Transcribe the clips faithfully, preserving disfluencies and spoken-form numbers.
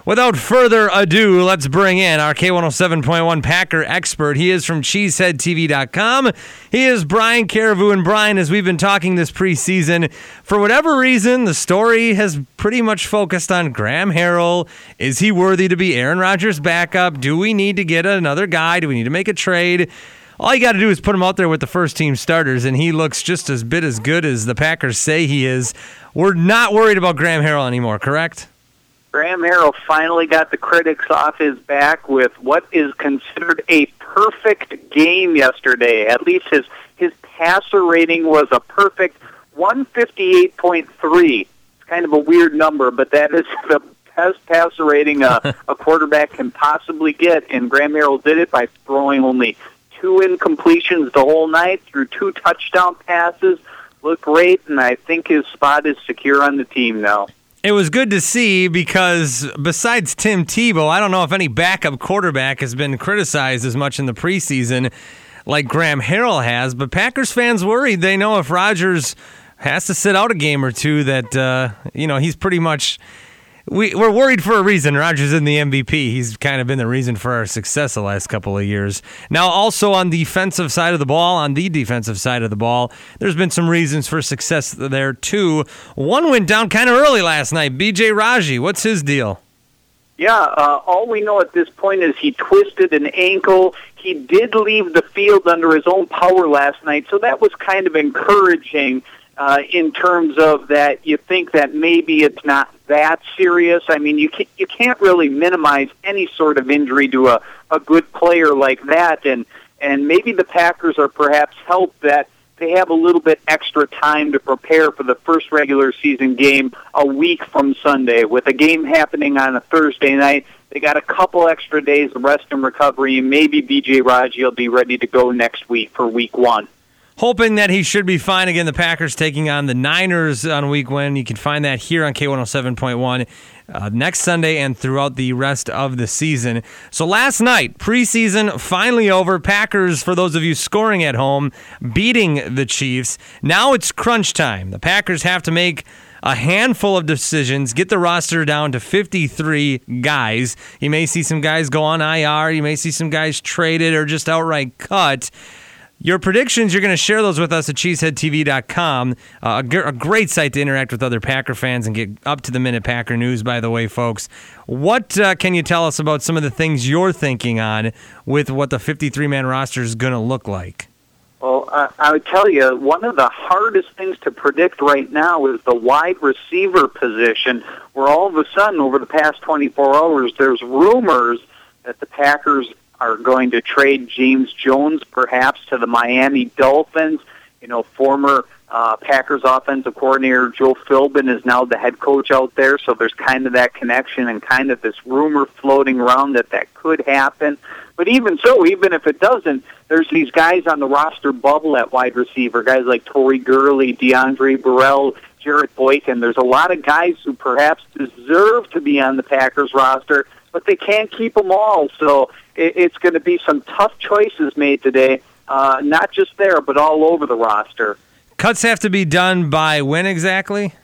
Without further ado, let's bring in our K one oh seven point one Packer expert. He is from cheesehead T V dot com. He is Brian Carriveau. And Brian, as we've been talking this preseason, for whatever reason, the story has pretty much focused on Graham Harrell. Is he worthy to be Aaron Rodgers' backup? Do we need to get another guy? Do we need to make a trade? All you got to do is put him out there with the first-team starters, and he looks just as bit as good as the Packers say he is. We're not worried about Graham Harrell anymore, correct? Graham Harrell finally got the critics off his back with what is considered a perfect game yesterday. At least his his passer rating was a perfect one fifty-eight point three. It's kind of a weird number, but that is the best passer rating a, a quarterback can possibly get, and Graham Harrell did it by throwing only two incompletions the whole night, threw two touchdown passes, looked great, and I think his spot is secure on the team now. It was good to see because besides Tim Tebow, I don't know if any backup quarterback has been criticized as much in the preseason like Graham Harrell has, but Packers fans worried. They know if Rodgers has to sit out a game or two that, uh, you know, he's pretty much... We, we're worried for a reason. Rodgers is the M V P. He's kind of been the reason for our success the last couple of years. Now, also on the defensive side of the ball, on the defensive side of the ball, there's been some reasons for success there, too. One went down kind of early last night. B J Raji, what's his deal? Yeah, uh, all we know at this point is he twisted an ankle. He did leave the field under his own power last night, so that was kind of encouraging. Uh, in terms of that, you think that maybe it's not that serious. I mean, you can't, you can't really minimize any sort of injury to a, a good player like that, and and maybe the Packers are perhaps helped that they have a little bit extra time to prepare for the first regular season game a week from Sunday. With a game happening on a Thursday night, they got a couple extra days of rest and recovery, and maybe B J Raji will be ready to go next week for week one. Hoping that he should be fine. Again, the Packers taking on the Niners on week one. You can find that here on K one oh seven point one uh, next Sunday and throughout the rest of the season. So last night, preseason finally over. Packers, for those of you scoring at home, beating the Chiefs. Now it's crunch time. The Packers have to make a handful of decisions, get the roster down to fifty-three guys. You may see some guys go on I R. You may see some guys traded or just outright cut. Your predictions, you're going to share those with us at cheesehead T V dot com. Uh, a, g- a great site to interact with other Packer fans and get up-to-the-minute Packer news, by the way, folks. What uh, can you tell us about some of the things you're thinking on with what the fifty-three man roster is going to look like? Well, I, I would tell you, one of the hardest things to predict right now is the wide receiver position, where all of a sudden, over the past twenty-four hours, there's rumors that the Packers are going to trade James Jones perhaps to the Miami Dolphins. You know, former uh, Packers offensive coordinator Joe Philbin is now the head coach out there, so there's kind of that connection and kind of this rumor floating around that that could happen. But even so, even if it doesn't, there's these guys on the roster bubble at wide receiver, guys like Torrey Gurley, DeAndre Burrell, Jarrett Boykin. There's a lot of guys who perhaps deserve to be on the Packers roster, but they can't keep them all. So it, it's going to be some tough choices made today, uh, not just there, but all over the roster. Cuts have to be done by when exactly?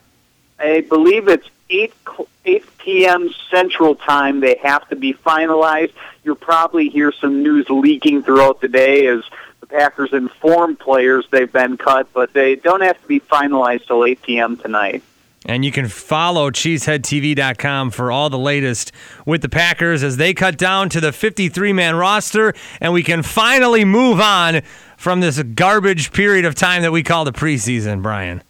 I believe it's eight p.m. Central Time. They have to be finalized. You'll probably hear some news leaking throughout the day as the Packers inform players they've been cut, but they don't have to be finalized till eight p.m. tonight. And you can follow cheesehead T V dot com for all the latest with the Packers as they cut down to the fifty-three man roster, and we can finally move on from this garbage period of time that we call the preseason, Brian.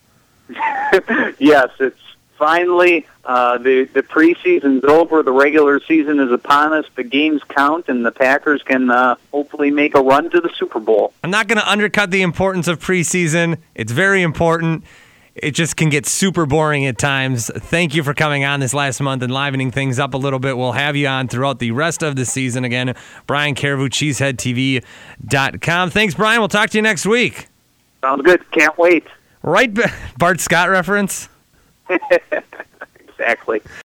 Yes, it's finally uh, the, the preseason's over. The regular season is upon us. The games count, and the Packers can uh, hopefully make a run to the Super Bowl. I'm not going to undercut the importance of preseason. It's very important. It just can get super boring at times. Thank you for coming on this last month and livening things up a little bit. We'll have you on throughout the rest of the season. Again, Brian Carriveau, cheesehead T V dot com. Thanks, Brian. We'll talk to you next week. Sounds good. Can't wait. Right, Bart Scott reference? Exactly.